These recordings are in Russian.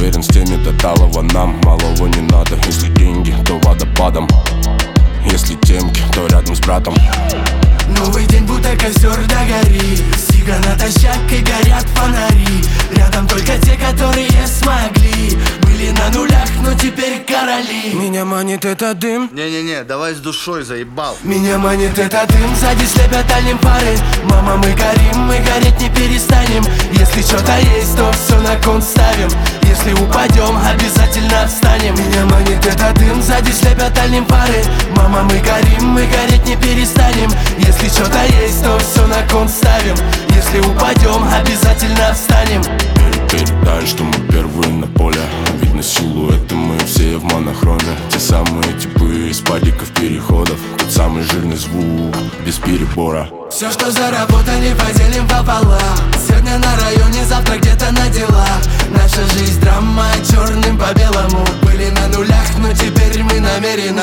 уверен, с теми до талого нам малого не надо. Если деньги, то водопадом, если темки, то рядом с братом. Новый день будто костер догори, сига натощак и горят фонари. Рядом только те, которые смогли, были на нулях, но теперь короли. Меня манит этот дым. Не-не-не, давай с душой, заебал. Меня манит этот дым, сзади слепят алим фары. Мама, мы горим, мы гореть не перестанем. Если что-то есть, то все на кон ставим. Если упадем, обязательно встанем. Меня манит этот дым, сзади слепят алим фары. Мама, мы горим, мы гореть не перестанем. Если что-то есть, то все на кон ставим. Если упадем, обязательно встанем. Передай, что мы первые на поле. Видно силуэты, мы все в монохроме. Те самые типы из падиков, переходов. Тот самый жирный звук, без перебора. Все, что заработали, поделим пополам. Сегодня на районе, завтра где-то на делах. Наша жизнь драма, черным по белому. Были на нулях, но теперь мы намеренно.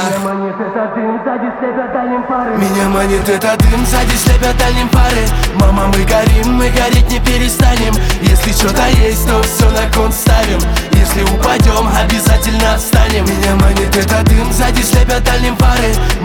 Меня манит этот дым, сзади слепят алим фары. Мама, мы горим, мы гореть не перестанем. Если что-то есть, то все на кон ставим. Если упадем, обязательно встанем. Меня манит этот дым, сзади слепят алим фары.